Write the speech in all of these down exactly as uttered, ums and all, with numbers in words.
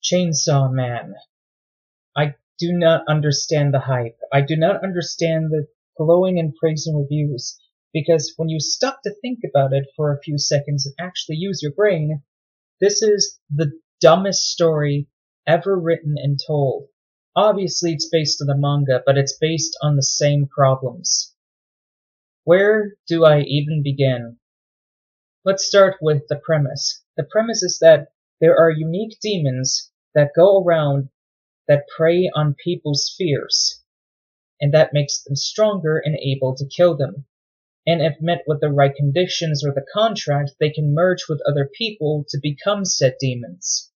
Chainsaw Man. I do not understand the hype. I do not understand the glowing and praising reviews, because when you stop to think about it for a few seconds and actually use your brain, this is the dumbest story ever written and told. Obviously it's based on the manga, but it's based on the same problems. Where do I even begin? Let's start with the premise. The premise is that there are unique demons that go around that prey on people's fears, and that makes them stronger and able to kill them. And if met with the right conditions or the contract, they can merge with other people to become said demons.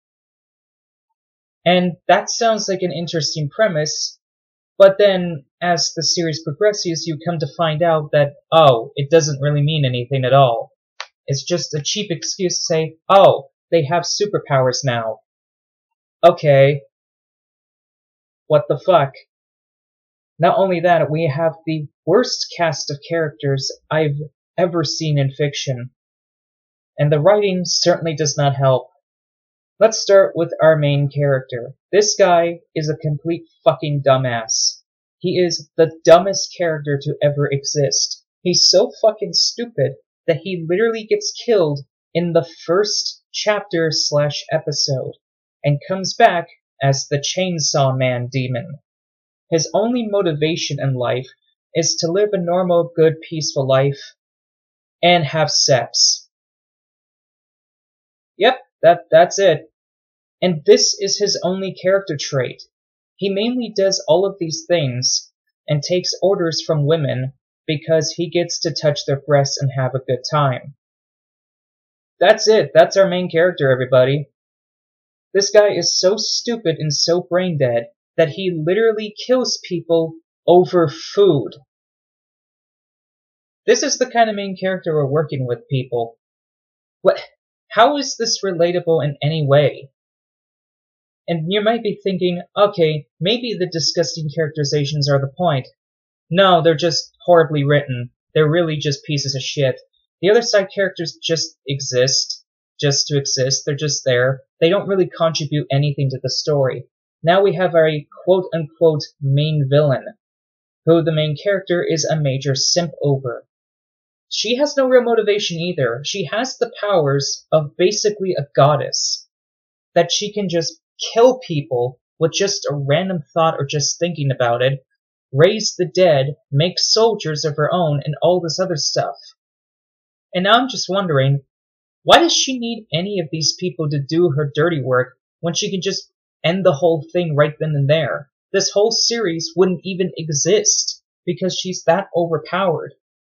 And that sounds like an interesting premise, but then as the series progresses, you come to find out that, oh, it doesn't really mean anything at all. It's just a cheap excuse to say, oh, they have superpowers now. Okay. What the fuck? Not only that, we have the worst cast of characters I've ever seen in fiction. And the writing certainly does not help. Let's start with our main character. This guy is a complete fucking dumbass. He is the dumbest character to ever exist. He's so fucking stupid that he literally gets killed in the first chapter slash episode, and comes back as the Chainsaw Man demon. His only motivation in life is to live a normal, good, peaceful life and have sex. Yep, that that's it. And this is his only character trait. He mainly does all of these things and takes orders from women because he gets to touch their breasts and have a good time. That's it. That's our main character, everybody. This guy is so stupid and so brain dead that he literally kills people over food. This is the kind of main character we're working with, people. What? How is this relatable in any way? And you might be thinking, okay, maybe the disgusting characterizations are the point. No, they're just horribly written. They're really just pieces of shit. The other side characters just exist, just to exist. They're just there. They don't really contribute anything to the story. Now we have our quote-unquote main villain, who the main character is a major simp over. She has no real motivation either. She has the powers of basically a goddess, that she can just kill people with just a random thought or just thinking about it, raise the dead, make soldiers of her own, and all this other stuff. And now I'm just wondering, why does she need any of these people to do her dirty work when she can just end the whole thing right then and there? This whole series wouldn't even exist because she's that overpowered.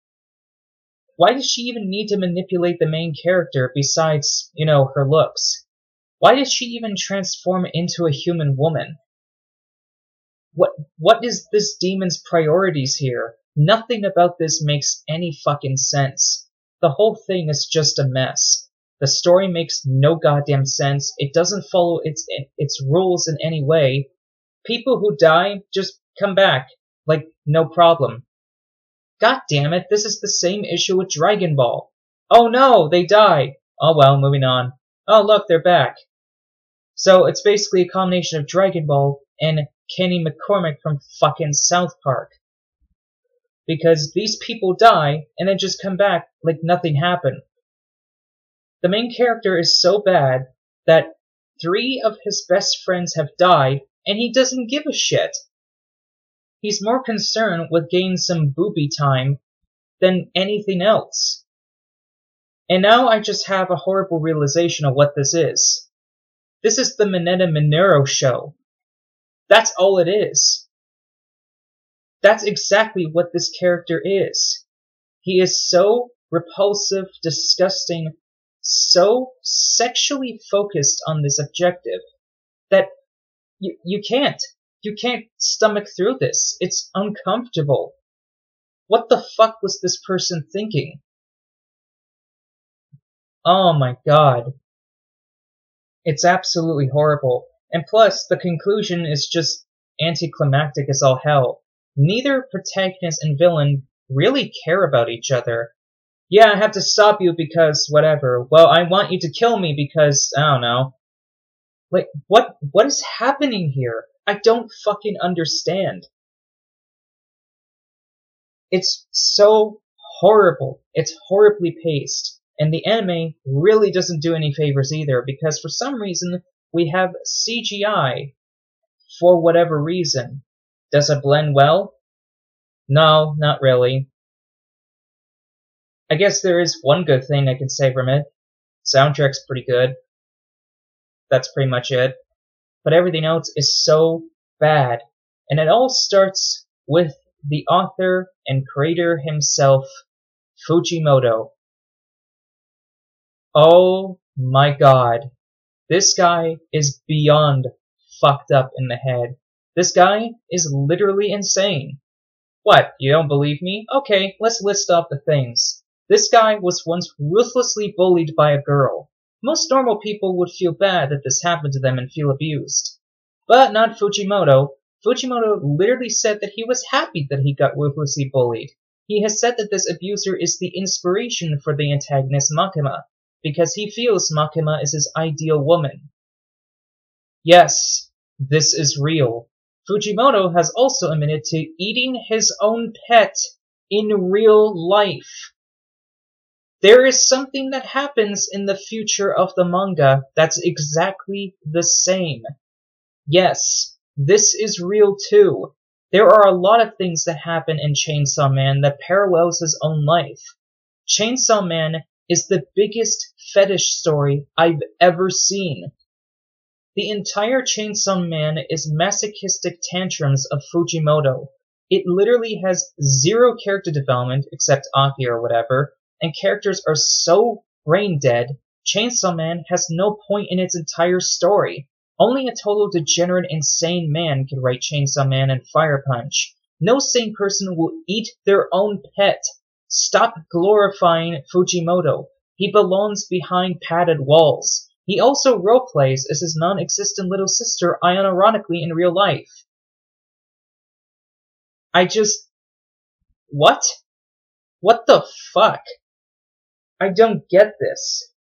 Why does she even need to manipulate the main character besides, you know, her looks? Why does she even transform into a human woman? What what is this demon's priorities here? Nothing about this makes any fucking sense. The whole thing is just a mess. The story makes no goddamn sense. It doesn't follow its its rules in any way. People who die just come back, like no problem. God damn it, this is the same issue with Dragon Ball. Oh no, they die. Oh well, moving on. Oh look, they're back. So it's basically a combination of Dragon Ball and Kenny McCormick from fucking South Park. Because these people die and then just come back like nothing happened. The main character is so bad that three of his best friends have died and he doesn't give a shit. He's more concerned with getting some booby time than anything else. And now I just have a horrible realization of what this is. This is the Mineta Minero show. That's all it is. That's exactly what this character is. He is so repulsive, disgusting, so sexually focused on this objective that you, you can't. You can't stomach through this. It's uncomfortable. What the fuck was this person thinking? Oh my god. It's absolutely horrible. And plus, the conclusion is just anticlimactic as all hell. Neither protagonist and villain really care about each other. Yeah, I have to stop you because whatever. Well, I want you to kill me because, I don't know. Like, what, what is happening here? I don't fucking understand. It's so horrible. It's horribly paced. And the anime really doesn't do any favors either, because for some reason, we have C G I for whatever reason. Does it blend well? No, not really. I guess there is one good thing I can say from it. Soundtrack's pretty good. That's pretty much it. But everything else is so bad. And it all starts with the author and creator himself, Fujimoto. Oh my god. This guy is beyond fucked up in the head. This guy is literally insane. What, you don't believe me? Okay, let's list off the things. This guy was once ruthlessly bullied by a girl. Most normal people would feel bad that this happened to them and feel abused. But not Fujimoto. Fujimoto literally said that he was happy that he got ruthlessly bullied. He has said that this abuser is the inspiration for the antagonist Makima, because he feels Makima is his ideal woman. Yes, this is real. Fujimoto has also admitted to eating his own pet in real life. There is something that happens in the future of the manga that's exactly the same. Yes, this is real too. There are a lot of things that happen in Chainsaw Man that parallels his own life. Chainsaw Man is the biggest fetish story I've ever seen. The entire Chainsaw Man is masochistic tantrums of Fujimoto. It literally has zero character development, except Aki or whatever, and characters are so brain dead, Chainsaw Man has no point in its entire story. Only a total degenerate insane man could write Chainsaw Man and Fire Punch. No sane person will eat their own pet. Stop glorifying Fujimoto. He belongs behind padded walls. He also roleplays as his non-existent little sister unironically in real life. I just... What? What the fuck? I don't get this.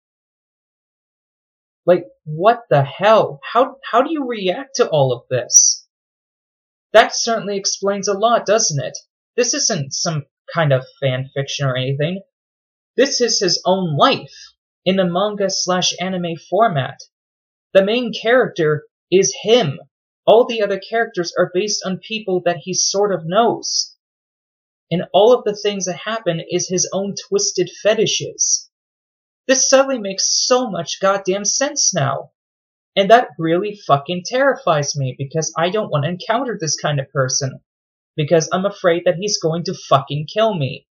Like, what the hell? How, how do you react to all of this? That certainly explains a lot, doesn't it? This isn't some kind of fan fiction or anything. This is his own life in the manga slash anime format. The main character is him. All the other characters are based on people that he sort of knows. And all of the things that happen is his own twisted fetishes. This suddenly makes so much goddamn sense now. And that really fucking terrifies me, because I don't want to encounter this kind of person. Because I'm afraid that he's going to fucking kill me.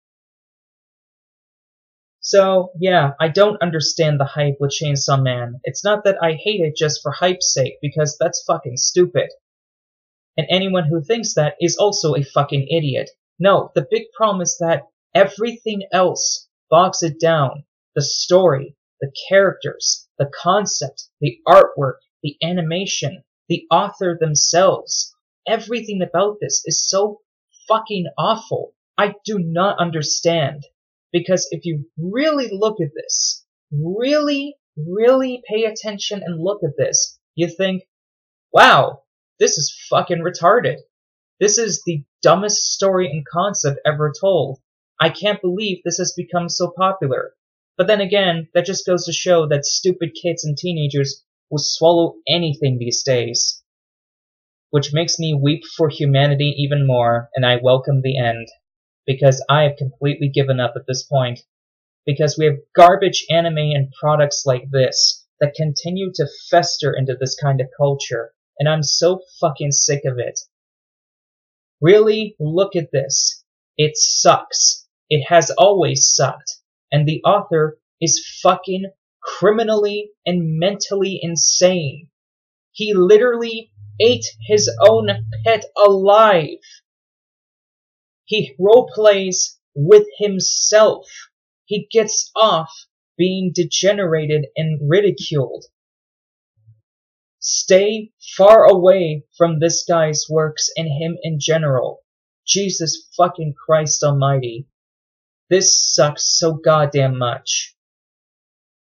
So, yeah, I don't understand the hype with Chainsaw Man. It's not that I hate it just for hype's sake, because that's fucking stupid. And anyone who thinks that is also a fucking idiot. No, the big problem is that everything else bogs it down. The story, the characters, the concept, the artwork, the animation, the author themselves. Everything about this is so fucking awful. I do not understand. Because if you really look at this, really, really pay attention and look at this, you think, wow, this is fucking retarded. This is the dumbest story and concept ever told. I can't believe this has become so popular. But then again, that just goes to show that stupid kids and teenagers will swallow anything these days. Which makes me weep for humanity even more, and I welcome the end. Because I have completely given up at this point. Because we have garbage anime and products like this that continue to fester into this kind of culture, and I'm so fucking sick of it. Really, look at this. It sucks. It has always sucked. And the author is fucking criminally and mentally insane. He literally ate his own pet alive. He roleplays with himself. He gets off being degenerated and ridiculed. Stay far away from this guy's works and him in general. Jesus fucking Christ almighty. This sucks so goddamn much.